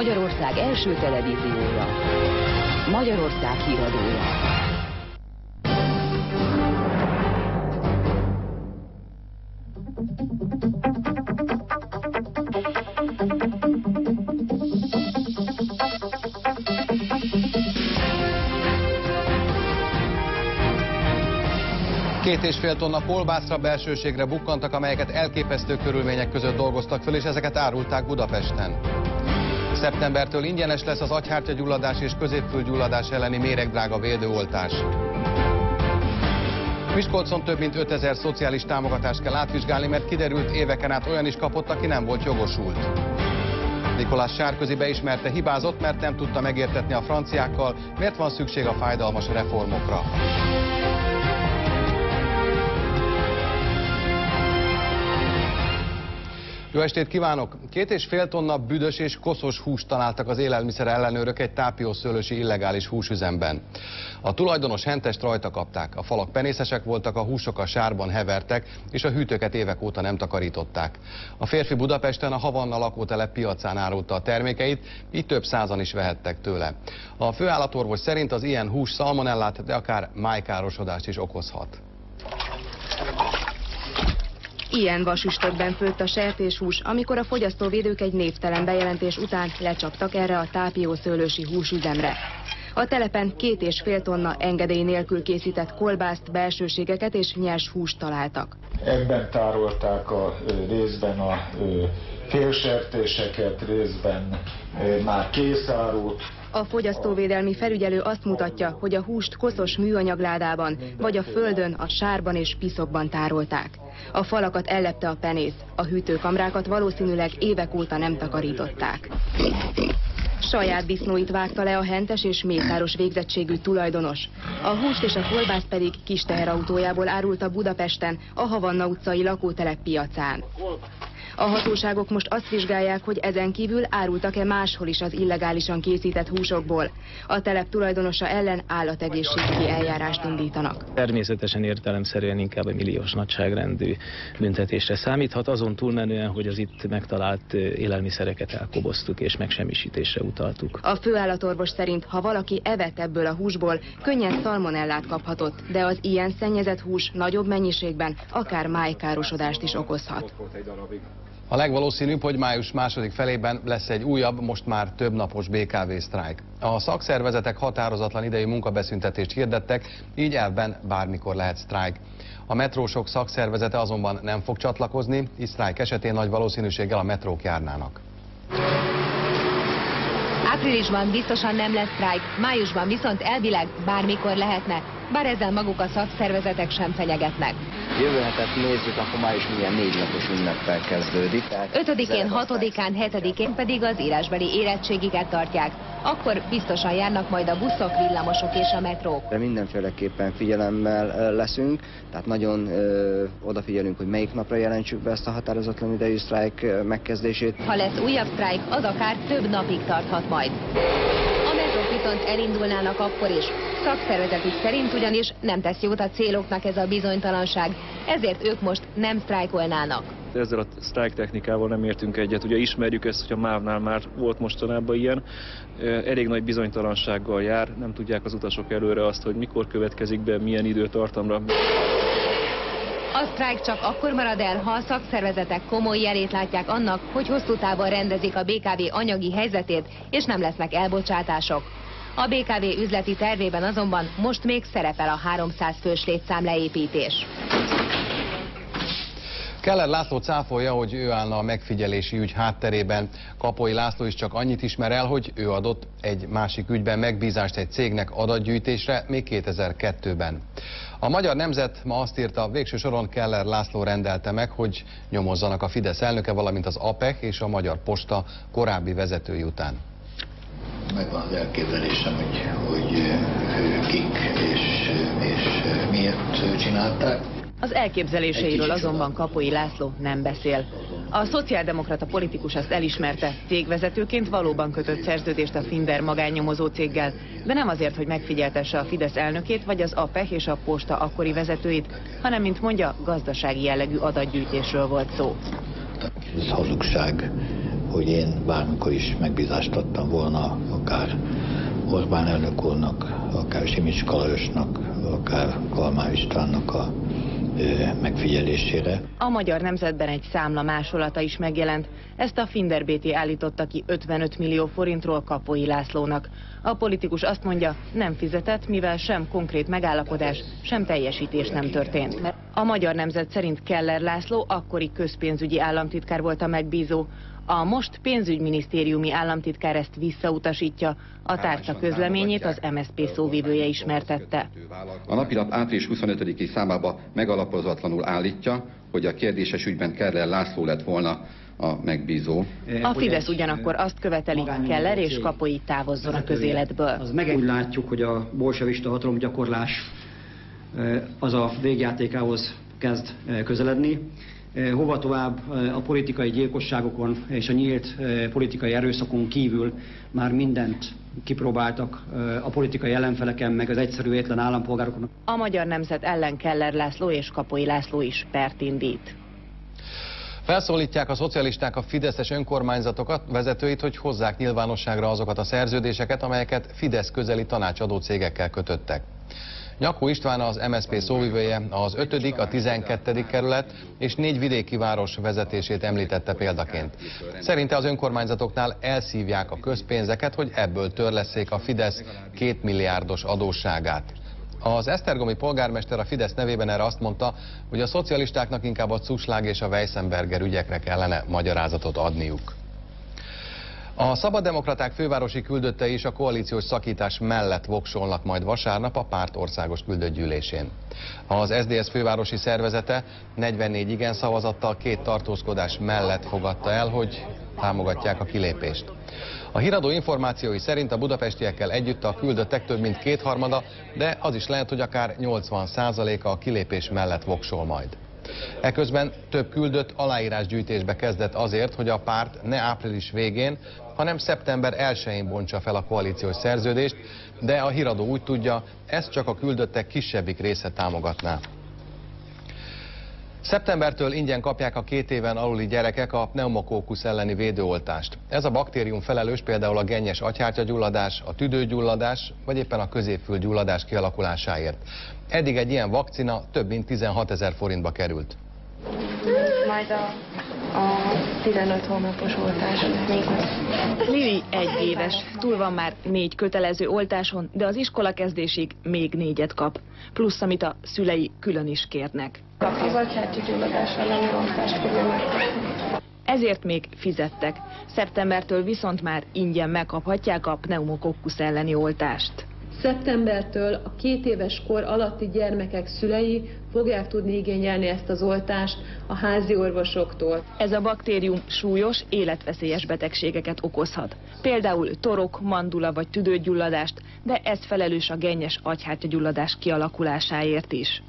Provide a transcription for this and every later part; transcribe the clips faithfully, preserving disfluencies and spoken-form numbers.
Magyarország első televíziója, Magyarország híradója. Két és fél tonna kolbászra, belsőségre bukkantak, amelyeket elképesztő körülmények között dolgoztak föl, és ezeket árulták Budapesten. Szeptembertől ingyenes lesz az agyhártyagyulladás és középfülgyulladás elleni méregdrága védőoltás. Miskolcon több mint ötezer szociális támogatást kell átvizsgálni, mert kiderült, éveken át olyan is kapott, aki nem volt jogosult. Nikolás Sárközi beismerte, hibázott, mert nem tudta megértetni a franciákkal, miért van szükség a fájdalmas reformokra. Jó estét kívánok! Két és fél tonna büdös és koszos húst találtak az élelmiszer ellenőrök egy tápiószőlősi illegális húsüzemben. A tulajdonos hentest rajta kapták, a falak penészesek voltak, a húsok a sárban hevertek, és a hűtőket évek óta nem takarították. A férfi Budapesten a Havanna lakótelep piacán árulta a termékeit, így több százan is vehettek tőle. A főállatorvos szerint az ilyen hús szalmonellát, de akár májkárosodást is okozhat. Ilyen vasüstökben főtt a sertéshús, amikor a fogyasztóvédők egy névtelen bejelentés után lecsaptak erre a tápiószőlősi húsüzemre. A telepen két és fél tonna engedély nélkül készített kolbászt, belsőségeket és nyers húst találtak. Ebben tárolták a részben a félsertéseket, részben már készárút. A fogyasztóvédelmi felügyelő azt mutatja, hogy a húst koszos műanyagládában, vagy a földön, a sárban és piszokban tárolták. A falakat ellepte a penész, a hűtőkamrákat valószínűleg évek óta nem takarították. Saját disznóit vágta le a hentes és mészáros végzettségű tulajdonos. A húst és a kolbászt pedig kis teherautójából árulta Budapesten, a Havanna utcai lakótelep piacán. A hatóságok most azt vizsgálják, hogy ezen kívül árultak-e máshol is az illegálisan készített húsokból. A telep tulajdonosa ellen állategészségügyi eljárást indítanak. Természetesen értelemszerűen inkább a milliós nagyságrendű büntetésre számíthat, azon túlmenően, hogy az itt megtalált élelmiszereket elkoboztuk és megsemmisítésre utaltuk. A főállatorvos szerint, ha valaki evett ebből a húsból, könnyen szalmonellát kaphatott, de az ilyen szennyezett hús nagyobb mennyiségben akár májkárosodást is okozhat. A legvalószínűbb, hogy május második felében lesz egy újabb, most már több napos bé ká vé-sztrájk. A szakszervezetek határozatlan idejű munkabeszüntetést hirdettek, így elvben bármikor lehet sztrájk. A metrósok szakszervezete azonban nem fog csatlakozni, így sztrájk esetén nagy valószínűséggel a metrók járnának. Áprilisban biztosan nem lesz sztrájk, májusban viszont elvileg bármikor lehetne, bár ezzel maguk a szakszervezetek sem fenyegetnek. Jövő hetet nézzük, akkor május milyen négy napos ünneppel kezdődik. ötödikén, hatodikán, hetedikén pedig az írásbeli érettségiket tartják. Akkor biztosan járnak majd a buszok, villamosok és a metrók. De mindenféleképpen figyelemmel leszünk, tehát nagyon ö, odafigyelünk, hogy melyik napra jelentsük be ezt a határozatlan idejű sztrájk megkezdését. Ha lesz újabb sztrájk, az akár több napig tarthat majd. A metrók viszont elindulnának akkor is. Szakszervezetük szerint ugyanis nem tesz jót a céloknak ez a bizonytalanság, ezért ők most nem sztrájkolnának. Ezzel a sztrájk technikával nem értünk egyet. Ugye ismerjük ezt, hogy a MÁV-nál már volt mostanában ilyen. Elég nagy bizonytalansággal jár, nem tudják az utasok előre azt, hogy mikor következik be, milyen időtartamra. A sztrájk csak akkor marad el, ha a szakszervezetek komoly jelét látják annak, hogy hosszú távon rendezik a bé ká vé anyagi helyzetét, és nem lesznek elbocsátások. A bé ká vé üzleti tervében azonban most még szerepel a háromszáz fős létszám leépítés. Keller László cáfolja, hogy ő állna a megfigyelési ügy hátterében. Kapoly László is csak annyit ismer el, hogy ő adott egy másik ügyben megbízást egy cégnek adatgyűjtésre még kétezer-kettőben. A Magyar Nemzet ma azt írta, végső soron Keller László rendelte meg, hogy nyomozzanak a Fidesz elnöke, valamint az á pé e és a Magyar Posta korábbi vezetői után. Megvan az elképzelésem, hogy, hogy kik és, és miért csinálták. Az elképzeléseiről azonban Kapoly László nem beszél. A szociáldemokrata politikus azt elismerte, cégvezetőként valóban kötött szerződést a Finder magánnyomozó céggel, de nem azért, hogy megfigyeltesse a Fidesz elnökét vagy az á pé e és a Posta akkori vezetőit, hanem, mint mondja, gazdasági jellegű adatgyűjtésről volt szó. Ez hazugság, hogy én bármikor is megbízást adtam volna, akár Orbán elnök úrnak, akár Simicska Lajosnak, akár Kalmár Istvánnak a megfigyelésére. A Magyar Nemzetben egy számla másolata is megjelent. Ezt a Finder bé té állította ki ötvenöt millió forintról Kapoly Lászlónak. A politikus azt mondja, nem fizetett, mivel sem konkrét megállapodás, sem teljesítés nem történt. A Magyar Nemzet szerint Keller László akkori közpénzügyi államtitkár volt a megbízó. A most pénzügyminisztériumi államtitkár ezt visszautasítja, a tárca közleményét az em es zé pé szóvivője ismertette. A napilap április huszonötödiki számába megalapozatlanul állítja, hogy a kérdéses ügyben Keller László lett volna a megbízó. A Fidesz ugyanakkor azt követeli, Keller és Kapoly távozzon a közéletből. Az meg úgy látjuk, hogy a bolsevista hatalomgyakorlás az a végjátékához kezd közeledni. Hova tovább a politikai gyilkosságokon és a nyílt politikai erőszakon kívül már mindent kipróbáltak a politikai ellenfeleken, meg az egyszerű étlen állampolgárokon. A Magyar Nemzet ellen Keller László és Kapoly László is pert indít. Felszólítják a szocialisták a fideszes önkormányzatokat, vezetőit, hogy hozzák nyilvánosságra azokat a szerződéseket, amelyeket Fidesz közeli tanácsadó cégekkel kötöttek. Nyakó István az em es zé pé szóvivője az ötödik, a tizenkettedik kerület és négy vidéki város vezetését említette példaként. Szerinte az önkormányzatoknál elszívják a közpénzeket, hogy ebből törlesszék a Fidesz két milliárdos adósságát. Az esztergomi polgármester a Fidesz nevében erre azt mondta, hogy a szocialistáknak inkább a Zuschlag és a Weissenberger ügyekre kellene magyarázatot adniuk. A szabaddemokraták fővárosi küldöttei is a koalíciós szakítás mellett voksolnak majd vasárnap a párt országos küldött gyűlésén. Az es zé dé es fővárosi szervezete negyvennégy igen szavazattal két tartózkodás mellett fogadta el, hogy támogatják a kilépést. A híradó információi szerint a budapestiekkel együtt a küldöttek több mint kétharmada, de az is lehet, hogy akár nyolcvan százaléka a kilépés mellett voksol majd. Eközben több küldött aláírásgyűjtésbe kezdett azért, hogy a párt ne április végén, hanem szeptember elsején bontsa fel a koalíciós szerződést, de a híradó úgy tudja, ezt csak a küldöttek kisebbik része támogatná. Szeptembertől ingyen kapják a két éven aluli gyerekek a pneumokókusz elleni védőoltást. Ez a baktérium felelős például a gennyes agyhártyagyulladás, a tüdőgyulladás, vagy éppen a középfülgyulladás kialakulásáért. Eddig egy ilyen vakcina több mint tizenhatezer forintba került. Majd a, a tizenöt hónapos oltás. Lili egy éves, túl van már négy kötelező oltáson, de az iskola kezdésig még négyet kap. Plusz, amit a szülei külön is kérnek. Az agyhártyagyulladás elleni oltást fogja megkapni. Ezért még fizettek. Szeptembertől viszont már ingyen megkaphatják a pneumokokkusz elleni oltást. Szeptembertől a két éves kor alatti gyermekek szülei fogják tudni igényelni ezt az oltást a házi orvosoktól. Ez a baktérium súlyos, életveszélyes betegségeket okozhat. Például torok, mandula vagy tüdőgyulladást, de ez felelős a gennyes agyhártyagyulladás kialakulásáért is.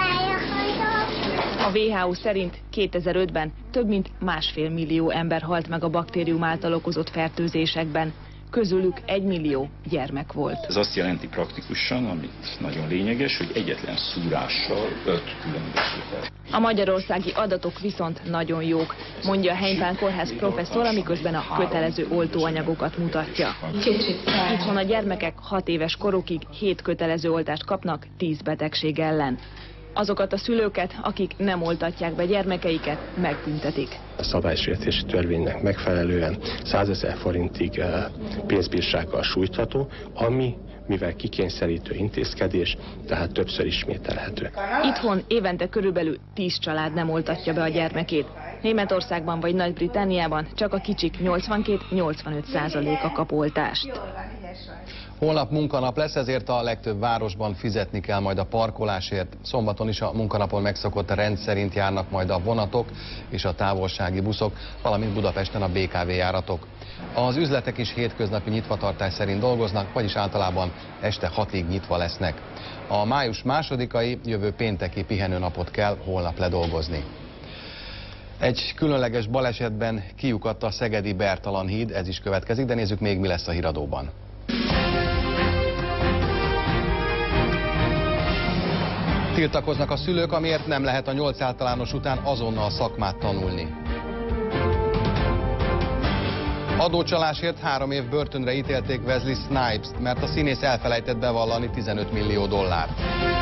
A vé há o szerint kétezer-ötben több mint másfél millió ember halt meg a baktérium által okozott fertőzésekben. Közülük egy millió gyermek volt. Ez azt jelenti praktikusan, amit nagyon lényeges, hogy egyetlen szúrással öt különböző. A magyarországi adatok viszont nagyon jók, mondja a Heimpán kórház professzor, amiközben a kötelező oltóanyagokat mutatja. Itthon a gyermekek hat éves korukig hét kötelező oltást kapnak tíz betegség ellen. Azokat a szülőket, akik nem oltatják be gyermekeiket, megbüntetik. A szabálysértési törvénynek megfelelően százezer forintig pénzbírsággal sújtható, ami mivel kikényszerítő intézkedés, tehát többször ismételhető. Itthon évente körülbelül tíz család nem oltatja be a gyermekét. Németországban vagy Nagy-Britanniában csak a kicsik nyolcvankét-nyolcvanöt százaléka kap oltást. Holnap munkanap lesz, ezért a legtöbb városban fizetni kell majd a parkolásért. Szombaton is a munkanapon megszokott rend szerint járnak majd a vonatok és a távolsági buszok, valamint Budapesten a bé ká vé járatok. Az üzletek is hétköznapi nyitvatartás szerint dolgoznak, vagyis általában este hatig nyitva lesznek. A május másodikai, jövő pénteki pihenőnapot kell holnap ledolgozni. Egy különleges balesetben kiukadt a szegedi Bertalan híd, ez is következik, de nézzük még, mi lesz a híradóban. Tiltakoznak a szülők, amiért nem lehet a nyolc általános után azonnal szakmát tanulni. Adócsalásért három év börtönre ítélték Wesley Snipes-t, mert a színész elfelejtett bevallani tizenöt millió dollárt.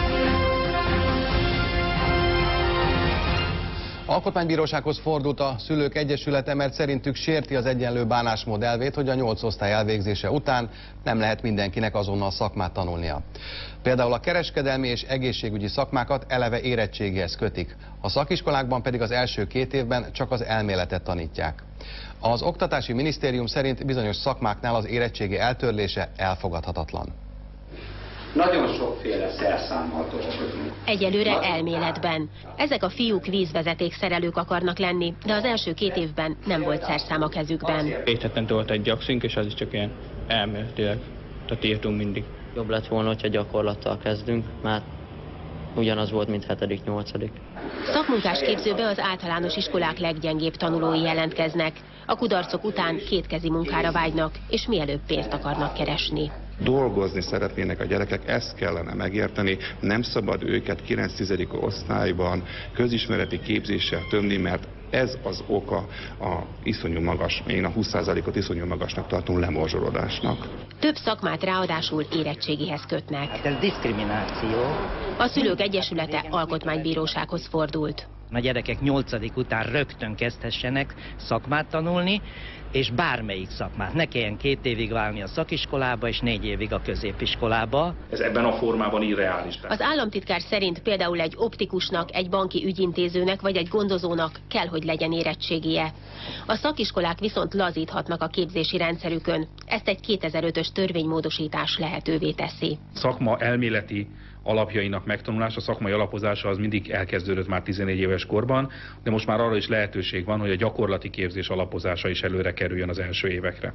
Alkotmánybírósághoz fordult a Szülők Egyesülete, mert szerintük sérti az egyenlő bánásmód elvét, hogy a nyolc osztály elvégzése után nem lehet mindenkinek azonnal szakmát tanulnia. Például a kereskedelmi és egészségügyi szakmákat eleve érettségihez kötik, a szakiskolákban pedig az első két évben csak az elméletet tanítják. Az Oktatási Minisztérium szerint bizonyos szakmáknál az érettségi eltörlése elfogadhatatlan. Nagyon sokféle szerszámmal dolgozunk. Egyelőre elméletben. Ezek a fiúk vízvezetékszerelők akarnak lenni, de az első két évben nem volt szerszám a kezükben. Két hetente volt egy gyakszünk, és az is csak ilyen elméletileg. Tehát írtunk mindig. Jobb lett volna, hogyha gyakorlattal kezdünk, mert ugyanaz volt, mint hetedik, nyolcadik. Szakmunkás képzőbe az általános iskolák leggyengébb tanulói jelentkeznek. A kudarcok után kétkezi munkára vágynak, és mielőbb pénzt akarnak keresni. Dolgozni szeretnének a gyerekek, ezt kellene megérteni, nem szabad őket kilenc-tizedik osztályban közismereti képzéssel tömni, mert ez az oka a iszonyú magas, én a húsz százalékot iszonyú magasnak tartom lemorzsolódásnak. Több szakmát ráadásul érettségihez kötnek. Hát ez diszkrimináció. A Szülők Egyesülete alkotmánybírósághoz fordult. A gyerekek nyolcadik után rögtön kezdhessenek szakmát tanulni, és bármelyik szakmát. Ne kelljen két évig válni a szakiskolába, és négy évig a középiskolába. Ez ebben a formában irreális. Az államtitkár szerint például egy optikusnak, egy banki ügyintézőnek vagy egy gondozónak kell, hogy legyen érettségie. A szakiskolák viszont lazíthatnak a képzési rendszerükön. Ezt egy kétezer-ötös törvénymódosítás lehetővé teszi. Szakma elméleti alapjainak megtanulása, szakmai alapozása az mindig elkezdődött már tizenegy éves korban, de most már arra is lehetőség van, hogy a gyakorlati képzés alapozása is előre kerüljön az első évekre.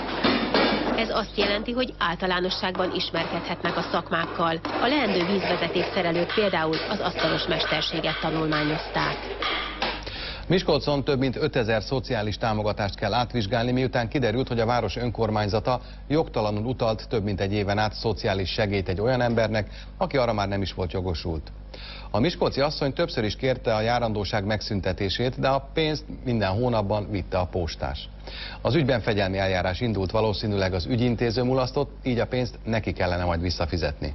Ez azt jelenti, hogy általánosságban ismerkedhetnek a szakmákkal. A leendő vízvezetékszerelők például az asztalos mesterséget tanulmányozták. Miskolcon több mint ötezer szociális támogatást kell átvizsgálni, miután kiderült, hogy a város önkormányzata jogtalanul utalt több mint egy éven át szociális segélyt egy olyan embernek, aki arra már nem is volt jogosult. A miskolci asszony többször is kérte a járandóság megszüntetését, de a pénzt minden hónapban vitte a postás. Az ügyben fegyelmi eljárás indult, valószínűleg az ügyintéző mulasztott, így a pénzt neki kellene majd visszafizetni.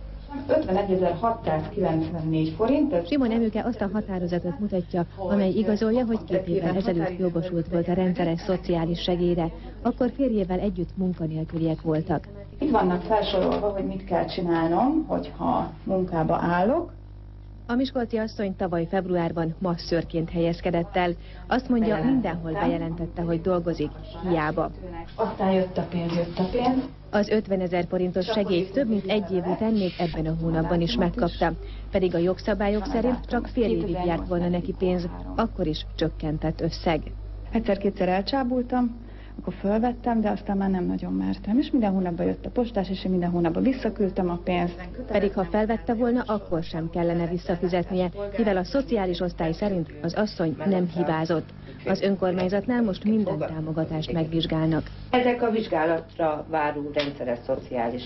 ötvenegyezer-hatszázkilencvennégy forint. Simon Emőke azt a határozatot mutatja, amely igazolja, hogy két évvel ezelőtt jogosult volt a rendszeres szociális segélyre, akkor férjével együtt munkanélküliek voltak. Itt vannak felsorolva, hogy mit kell csinálnom, hogyha munkába állok. A miskolci asszony tavaly februárban masszörként helyezkedett el. Azt mondja, mindenhol bejelentette, hogy dolgozik, hiába. Aztán jött a pénz, jött a pénz. Az ötvenezer forintos segélyt több mint egy év után még ebben a hónapban is megkapta. Pedig a jogszabályok szerint csak fél évig járt volna neki pénz, akkor is csökkentett összeg. Egyszer-kétszer elcsábultam, akkor fölvettem, de aztán már nem nagyon mertem. És minden hónapban jött a postás, és én minden hónapban visszaküldtem a pénzt. Pedig ha felvette volna, akkor sem kellene visszafizetnie, mivel a szociális osztály szerint az asszony nem hibázott. Az önkormányzatnál most minden támogatást megvizsgálnak. Ezek a vizsgálatra váró rendszeres szociális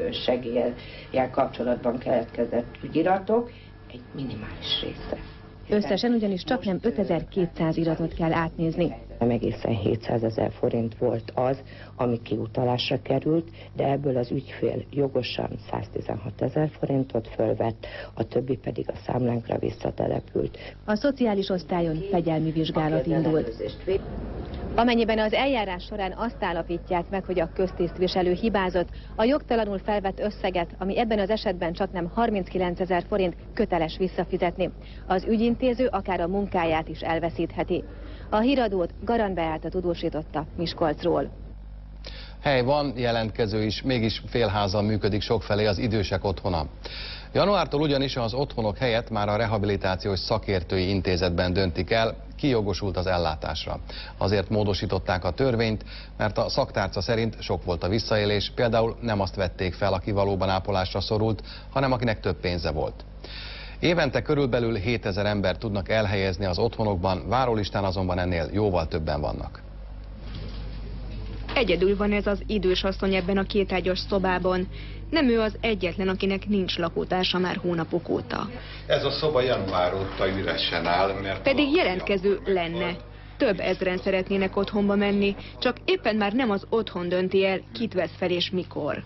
segéllyel kapcsolatban keletkezett ügyiratok egy minimális része. Összesen ugyanis csak nem ötezer-kétszáz iratot kell átnézni. Nem egészen hétszázezer forint volt az, ami kiutalásra került, de ebből az ügyfél jogosan száztizenhatezer forintot fölvett, a többi pedig a számlánkra visszatelepült. A szociális osztályon fegyelmi vizsgálat indult. Amennyiben az eljárás során azt állapítják meg, hogy a köztisztviselő hibázott, a jogtalanul felvett összeget, ami ebben az esetben csaknem harminckilencezer forint, köteles visszafizetni. Az ügyintéző akár a munkáját is elveszítheti. A híradót Garan Beáta tudósította Miskolcról. Hely van, jelentkező is, mégis félházan működik sokfelé az idősek otthona. Januártól ugyanis az otthonok helyett már a rehabilitációs szakértői intézetben döntik el, ki jogosult az ellátásra. Azért módosították a törvényt, mert a szaktárca szerint sok volt a visszaélés, például nem azt vették fel, aki valóban ápolásra szorult, hanem akinek több pénze volt. Évente körülbelül hétezer ember tudnak elhelyezni az otthonokban, várólistán azonban ennél jóval többen vannak. Egyedül van ez az idős asszony ebben a kétágyas szobában. Nem ő az egyetlen, akinek nincs lakótársa már hónapok óta. Ez a szoba január óta üresen áll, mert... Pedig jelentkező lenne. több ezren szeretnének otthonba menni, csak éppen már nem az otthon dönti el, kit vesz fel és mikor.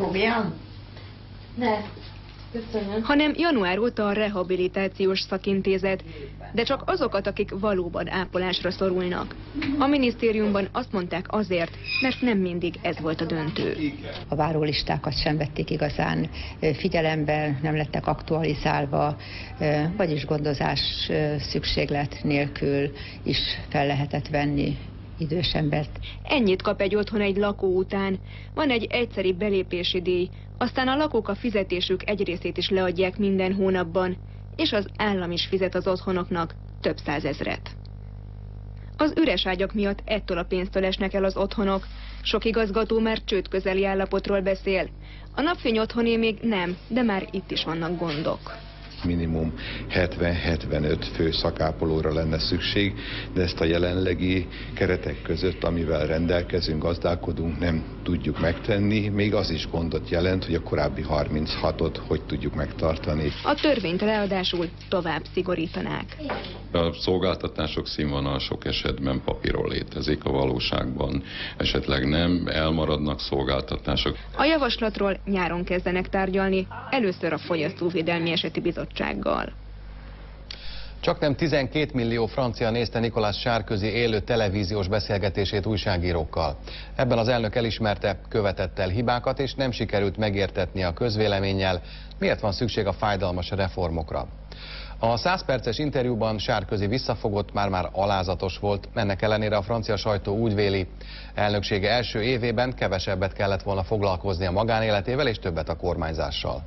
Ne. Köszönöm. Hanem január óta a rehabilitációs szakintézet, de csak azokat, akik valóban ápolásra szorulnak. A minisztériumban azt mondták azért, mert nem mindig ez volt a döntő. A várólistákat sem vették igazán figyelembe, nem lettek aktualizálva, vagyis gondozás szükséglet nélkül is fel lehetett venni idős embert. Ennyit kap egy otthon egy lakó után. Van egy egyszeri belépési díj, aztán a lakók a fizetésük egy részét is leadják minden hónapban, és az állam is fizet az otthonoknak több százezret. Az üres ágyak miatt ettől a pénztől esnek el az otthonok. Sok igazgató már csőd közeli állapotról beszél. A napfény otthoné még nem, de már itt is vannak gondok. Minimum hetven-hetvenöt fő szakápolóra lenne szükség, de ezt a jelenlegi keretek között, amivel rendelkezünk, gazdálkodunk, nem tudjuk megtenni. Még az is gondot jelent, hogy a korábbi harminchatot hogy tudjuk megtartani. A törvényt ráadásul tovább szigorítanák. A szolgáltatások színvonal sok esetben papíron létezik, a valóságban esetleg nem, elmaradnak szolgáltatások. A javaslatról nyáron kezdenek tárgyalni, először a Fogyasztóvédelmi Eseti Bizottsággal. Csaknem tizenkét millió francia nézte Nicolas Sarkozy élő televíziós beszélgetését újságírókkal. Ebben az elnök elismerte, követett el hibákat, és nem sikerült megértetni a közvéleménnyel, miért van szükség a fájdalmas reformokra. A száz perces interjúban Sarkozy visszafogott, már-már alázatos volt, ennek ellenére a francia sajtó úgy véli, elnöksége első évében kevesebbet kellett volna foglalkozni a magánéletével és többet a kormányzással.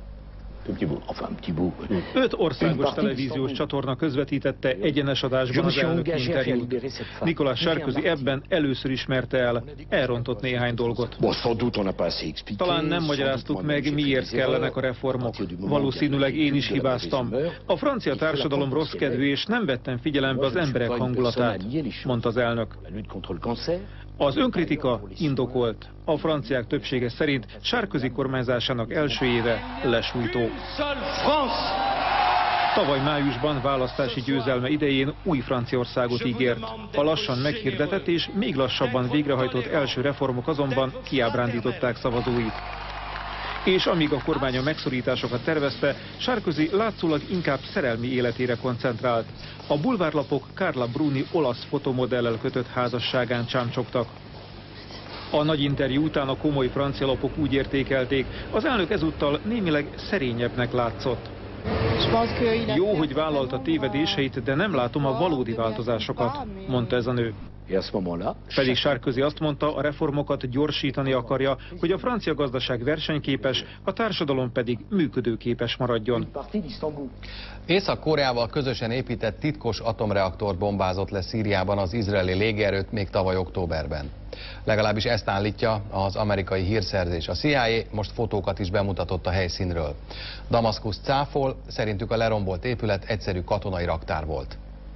Öt országos televíziós csatorna közvetítette egyenes adásban az elnök interjút. Nicolas Sarkozy ebben először ismerte el, elrontott néhány dolgot. Talán nem magyaráztuk meg, miért kellenek a reformok. Valószínűleg én is hibáztam. A francia társadalom rossz kedvű, és nem vettem figyelembe az emberek hangulatát, mondta az elnök. Az önkritika indokolt. A franciák többsége szerint Sarkozy kormányzásának első éve lesújtó. Tavaly májusban választási győzelme idején új Franciaországot ígért. A lassan meghirdetett és még lassabban végrehajtott első reformok azonban kiábrándították szavazóit. És amíg a kormány a megszorításokat tervezte, Sarkozy látszólag inkább szerelmi életére koncentrált. A bulvárlapok Carla Bruni olasz fotomodellel kötött házasságán csámcsogtak. A nagy interjú után a komoly francia lapok úgy értékelték, az elnök ezúttal némileg szerényebbnek látszott. Jó, hogy vállalta tévedéseit, de nem látom a valódi változásokat, mondta ez a nő. Pedig Sarkozy azt mondta, a reformokat gyorsítani akarja, hogy a francia gazdaság versenyképes, a társadalom pedig működőképes maradjon. Észak-Koreával közösen épített titkos atomreaktort bombázott le Szíriában az izraeli légierőt még tavaly októberben. Legalábbis ezt állítja az amerikai hírszerzés. A C I A most fotókat is bemutatott a helyszínről. Damaszkusz cáfol, szerintük a lerombolt épület egyszerű katonai raktár volt.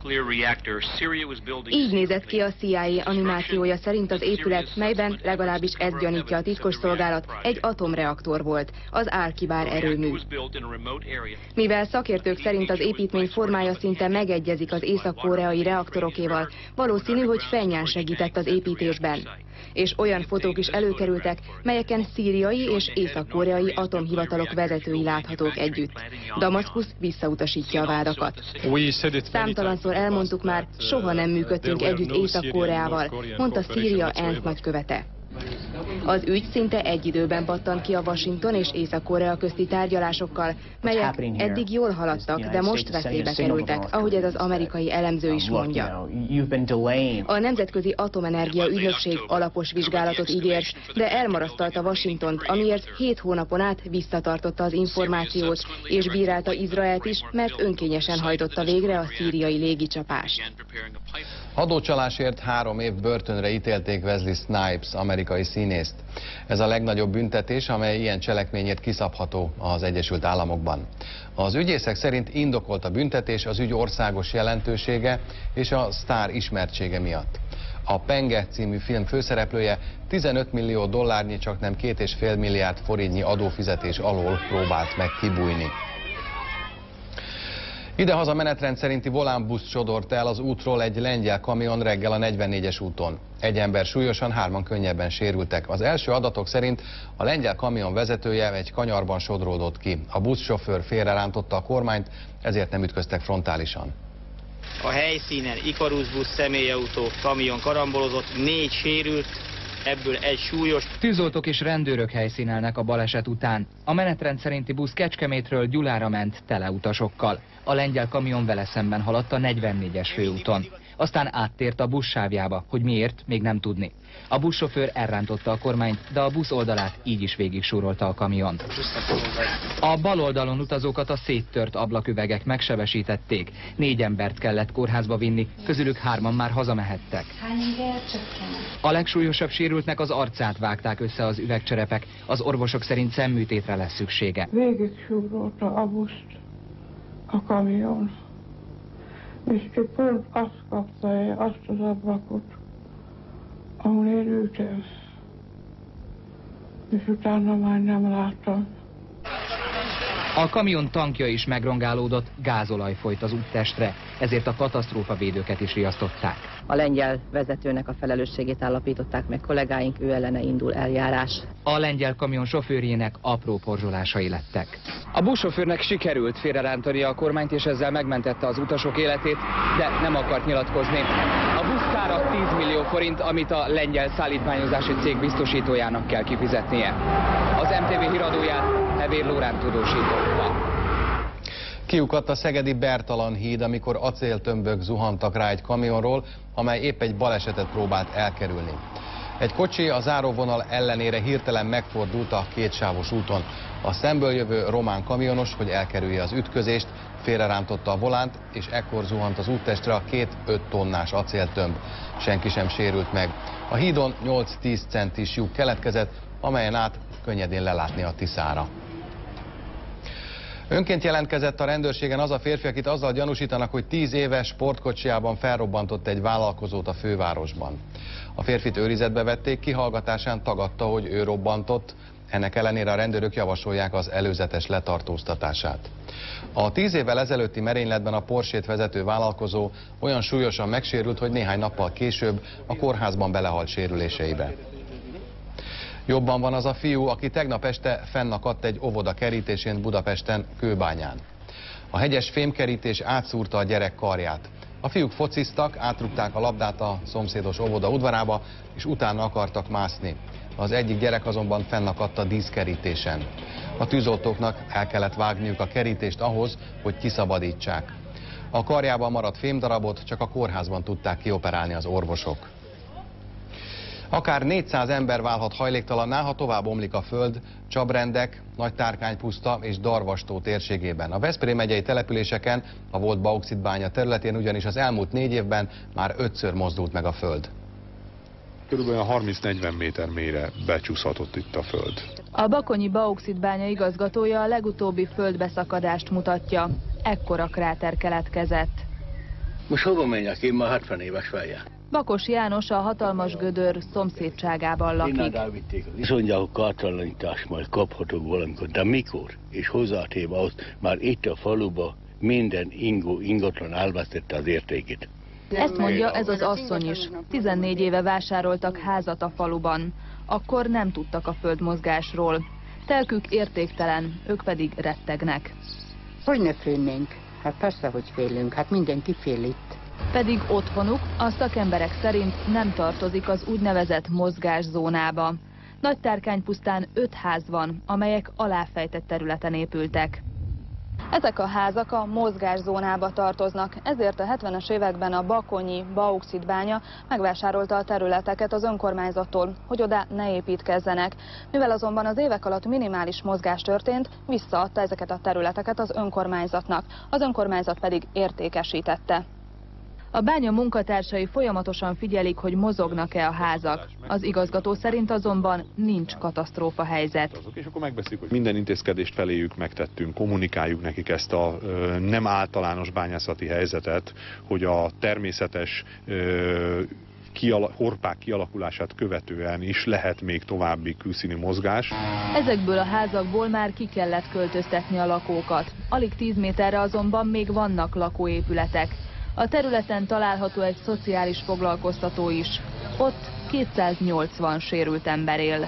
Így nézett ki a C I A animációja szerint az épület, melyben legalábbis ezt gyanítja a titkosszolgálat, egy atomreaktor volt, az Al-Kibár erőmű. Mivel szakértők szerint az építmény formája szinte megegyezik az észak-koreai reaktorokéval, valószínű, hogy Phenján segített az építésben. És olyan fotók is előkerültek, melyeken szíriai és észak-koreai atomhivatalok vezetői láthatók együtt. Damaszkusz visszautasítja a vádakat. Számtalanszor elmondtuk már, soha nem működtünk együtt Észak-Koreával, mondta Szíria ENSZ nagykövete. Az ügy szinte egy időben pattant ki a Washington és Észak-Korea közti tárgyalásokkal, melyek eddig jól haladtak, de most veszélybe kerültek, ahogy ez az amerikai elemző is mondja. A Nemzetközi Atomenergia Ügynökség alapos vizsgálatot ígért, de elmarasztalta Washingtont, amiért hét hónapon át visszatartotta az információt, és bírálta Izraelt is, mert önkényesen hajtotta végre a szíriai légicsapást. Adócsalásért három év börtönre ítélték Wesley Snipes, amerikai színészt. Ez a legnagyobb büntetés, amely ilyen cselekményért kiszabható az Egyesült Államokban. Az ügyészek szerint indokolt a büntetés az ügy országos jelentősége és a sztár ismertsége miatt. A Penge című film főszereplője tizenöt millió dollárnyi, csaknem két és fél milliárd forintnyi adófizetés alól próbált meg kibújni. Idehaza menetrend szerinti volánbusz sodort el az útról egy lengyel kamion reggel a negyvennégyes úton. Egy ember súlyosan, hárman könnyebben sérültek. Az első adatok szerint a lengyel kamion vezetője egy kanyarban sodródott ki. A buszsofőr félrerántotta a kormányt, ezért nem ütköztek frontálisan. A helyszínen Ikarus busz, személyautó, kamion karambolozott, négy sérült, ebből egy súlyos. Tűzoltók és rendőrök helyszínelnek a baleset után. A menetrend szerinti busz Kecskemétről Gyulára ment tele utasokkal. A lengyel kamion vele szemben haladt a negyvennégyes főúton. Aztán áttért a busz sávjába, hogy miért, még nem tudni. A buszsofőr elrántotta a kormányt, de a busz oldalát így is végig súrolta a kamion. A bal oldalon utazókat a széttört ablaküvegek megsebesítették. Négy embert kellett kórházba vinni, közülük hárman már hazamehettek. A legsúlyosabb sérültnek az arcát vágták össze az üvegcserepek. Az orvosok szerint szemműtétre lesz szüksége. Végig súrolta a buszt a kamion, és ő pont azt kapta el, azt az ablakot, ahol én ültem, és utána már nem láttam. A kamion tankja is megrongálódott, gázolaj folyt az úttestre, ezért a katasztrófavédőket is riasztották. A lengyel vezetőnek a felelősségét állapították meg kollégáink, ő ellene indul eljárás. A lengyel kamion sofőrjének apró porzsolásai lettek. A buszsofőrnek sikerült félrerántani a kormányt, és ezzel megmentette az utasok életét, de nem akart nyilatkozni. A busz kára tíz millió forint, amit a lengyel szállítmányozási cég biztosítójának kell kifizetnie. Az em té vé híradóját Hevér Lórán tudósította. Kiukadt a szegedi Bertalan híd, amikor acéltömbök zuhantak rá egy kamionról, amely épp egy balesetet próbált elkerülni. Egy kocsi a záróvonal ellenére hirtelen megfordult a kétsávos úton. A szemből jövő román kamionos, hogy elkerülje az ütközést, félrerántotta a volánt, és ekkor zuhant az úttestre a két öt tonnás acéltömb. Senki sem sérült meg. A hídon nyolc-tíz centis lyuk keletkezett, amelyen át könnyedén lelátni a Tiszára. Önként jelentkezett a rendőrségen az a férfi, akit azzal gyanúsítanak, hogy tíz éves sportkocsijában felrobbantott egy vállalkozót a fővárosban. A férfit őrizetbe vették, kihallgatásán tagadta, hogy ő robbantott, ennek ellenére a rendőrök javasolják az előzetes letartóztatását. A tíz évvel ezelőtti merényletben a Porsét vezető vállalkozó olyan súlyosan megsérült, hogy néhány nappal később a kórházban belehalt sérüléseibe. Jobban van az a fiú, aki tegnap este fennakadt egy óvoda kerítésén Budapesten, Kőbányán. A hegyes fémkerítés átszúrta a gyerek karját. A fiúk fociztak, átrúgták a labdát a szomszédos óvoda udvarába, és utána akartak mászni. Az egyik gyerek azonban fennakadt a díszkerítésen. A tűzoltóknak el kellett vágniuk a kerítést ahhoz, hogy kiszabadítsák. A karjában maradt fémdarabot csak a kórházban tudták kioperálni az orvosok. Akár négyszáz ember válhat hajléktalanná, ha tovább omlik a föld, Csabrendek, Nagytárkánypuszta és Darvastó térségében. A Veszprém megyei településeken, a volt bauxitbánya területén ugyanis az elmúlt négy évben már ötször mozdult meg a föld. Körülbelül harminc-negyven méter mélyre becsúszhatott itt a föld. A bakonyi bauxitbánya igazgatója a legutóbbi földbeszakadást mutatja. Ekkora kráter keletkezett. Most hova menjek? Én már hetven éves feljár. Bakos János a hatalmas gödör szomszédságában lakik. Innen elvitték. Azt mondják, hogy kártalanítást majd kaphatok valamikor, de mikor? És hozzátéve az, már itt a faluba minden ingó, ingatlan elvesztette az értékét. Ezt mondja ez az asszony is. tizennégy éve vásároltak házat a faluban. Akkor nem tudtak a földmozgásról. Telkük értéktelen, ők pedig rettegnek. Hogy ne félnénk? Hát persze, hogy félünk. Hát mindenki fél itt. Pedig otthonuk a szakemberek szerint nem tartozik az úgynevezett mozgászónába. Nagytárkánypusztán öt ház van, amelyek aláfejtett területen épültek. Ezek a házak a mozgászónába tartoznak, ezért a hetvenes években a bakonyi bauxitbánya megvásárolta a területeket az önkormányzattól, hogy oda ne építkezzenek. Mivel azonban az évek alatt minimális mozgás történt, visszaadta ezeket a területeket az önkormányzatnak, az önkormányzat pedig értékesítette. A bánya munkatársai folyamatosan figyelik, hogy mozognak-e a házak. Az igazgató szerint azonban nincs katasztrófa helyzet. És akkor megbeszéljük, hogy minden intézkedést feléjük megtettünk, kommunikáljuk nekik ezt a ö, nem általános bányászati helyzetet, hogy a természetes ö, kiala, horpák kialakulását követően is lehet még további külszíni mozgás. Ezekből a házakból már ki kellett költöztetni a lakókat. Alig tíz méterre azonban még vannak lakóépületek. A területen található egy szociális foglalkoztató is. Ott kétszáznyolcvan sérült ember él.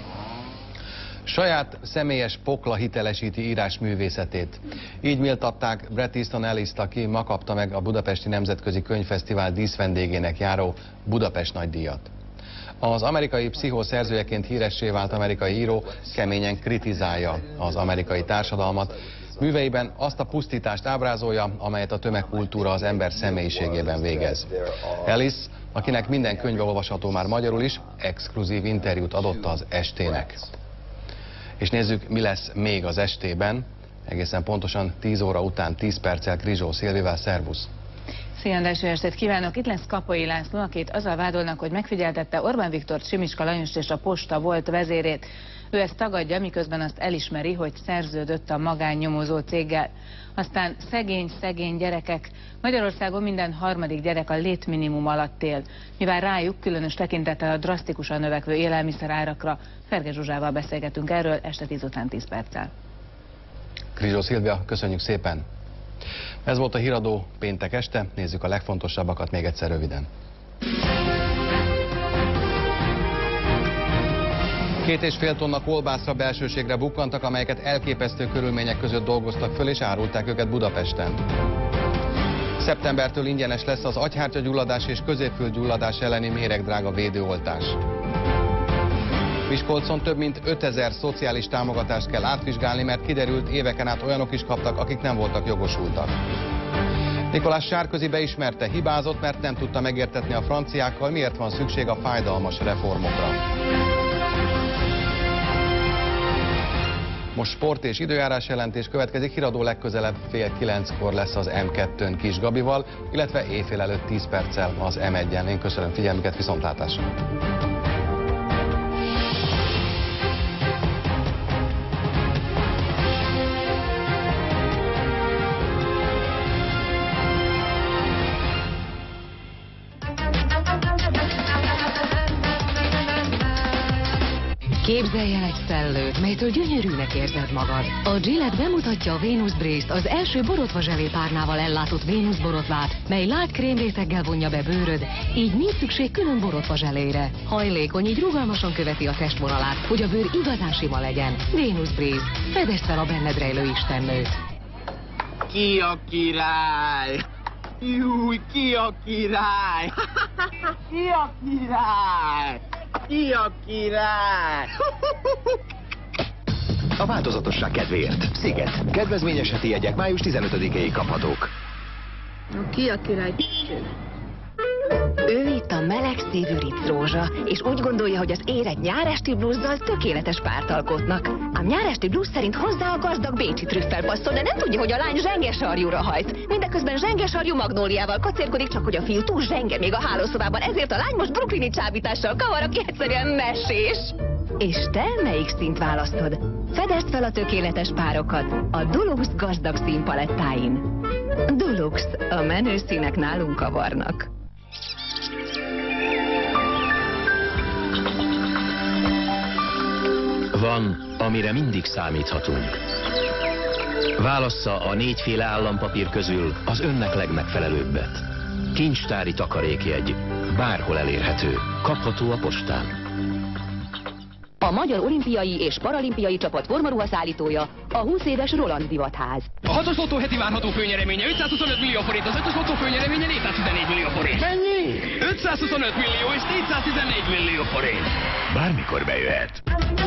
Saját személyes pokla hitelesíti írásművészetét. Így méltatták Bret Easton Ellis-t, aki ma kapta meg a Budapesti Nemzetközi Könyvfesztivál díszvendégének járó Budapest nagydíjat. Az amerikai Pszichó szerzőjeként híressé vált amerikai író keményen kritizálja az amerikai társadalmat. Műveiben azt a pusztítást ábrázolja, amelyet a tömegkultúra az ember személyiségében végez. Ellis, akinek minden könyve olvasható már magyarul is, exkluzív interjút adott az estének. És nézzük, mi lesz még az estében. Egészen pontosan tíz óra után tíz perccel Krizsó Szilvivel. Szervusz! Szia András, jó estét kívánok! Itt lesz Kapai László, akit azzal vádolnak, hogy megfigyeltette Orbán Viktort, Simiska Lajost és a Posta volt vezérét. Ő ezt tagadja, miközben azt elismeri, hogy szerződött a magánnyomozó céggel. Aztán szegény-szegény gyerekek. Magyarországon minden harmadik gyerek a létminimum alatt él. Mivel rájuk, különös tekintettel a drasztikusan növekvő élelmiszerárakra, Ferge Zsuzsával beszélgetünk erről este tíz után tíz perccel. Krizsó Szilvia, köszönjük szépen! Ez volt a Híradó péntek este, nézzük a legfontosabbakat még egyszer röviden. Két és fél tonna kolbászra belsőségre bukkantak, amelyeket elképesztő körülmények között dolgoztak föl és árulták őket Budapesten. Szeptembertől ingyenes lesz az agyhártyagyulladás és középfülgyulladás elleni méregdrága védőoltás. Miskolcon több mint ötezer szociális támogatást kell átvizsgálni, mert kiderült, éveken át olyanok is kaptak, akik nem voltak jogosultak. Nikolás Sárközi beismerte, hibázott, mert nem tudta megértetni a franciákkal, miért van szükség a fájdalmas reformokra. Most sport és időjárás jelentés következik, Híradó legközelebb fél kilenckor lesz az M kettőn Kis Gabival, illetve éjfél előtt tíz perccel az M egyen. Én köszönöm figyelmüket, viszontlátásra! Képzelj el egy szellőt, melytől gyönyörűnek érzed magad. A Gillette bemutatja a Venus Brace-t, az első borotvazselé párnával ellátott Venus borotvát, mely light krémréteggel vonja be bőröd, így nincs szükség külön borotvazselére. Hajlékony, így rugalmasan követi a testvonalát, hogy a bőr igazán sima legyen. Venus Brace. Fedezd fel a benned rejlő istennőt. Ki a király? Júj, ki a király? Ki a király? Ki a király? A változatosság kedvéért. Sziget. Kedvezményes heti jegyek május tizenötödikéig kaphatók. Ki a király? Ő itt a meleg szívű Ritz rózsa, és úgy gondolja, hogy az érett nyáresti blúzzal tökéletes párt alkotnak. A nyáresti blúz szerint hozzá a gazdag bécsi trüffel passzol, de nem tudja, hogy a lány zsengesarjúra hajt. Mindeközben zsengesarjú magnóliával kacérkodik, csak hogy a fiú túl zsenge még a hálószobában, ezért a lány most brooklyni csábítással kavar, aki egyszerűen mesés. És te melyik színt választod? Fedezd fel a tökéletes párokat a Dulux gazdag színpalettáin. Dulux, a menő színek nálunk kavarnak. Van, amire mindig számíthatunk. Válassza a négyféle állampapír közül az önnek legmegfelelőbbet. Kincstári takarékjegy. Bárhol elérhető. Kapható a postán. A Magyar Olimpiai és Paralimpiai Csapat formaruha szállítója a húsz éves Roland Divatház. A hatos lottó heti várható főnyereménye ötszázhuszonöt millió forint, az ötös lottó főnyereménye négyszáztizennégy millió forint. Mennyi? ötszázhuszonöt millió és négyszáztizennégy millió forint. Bármikor bejöhet.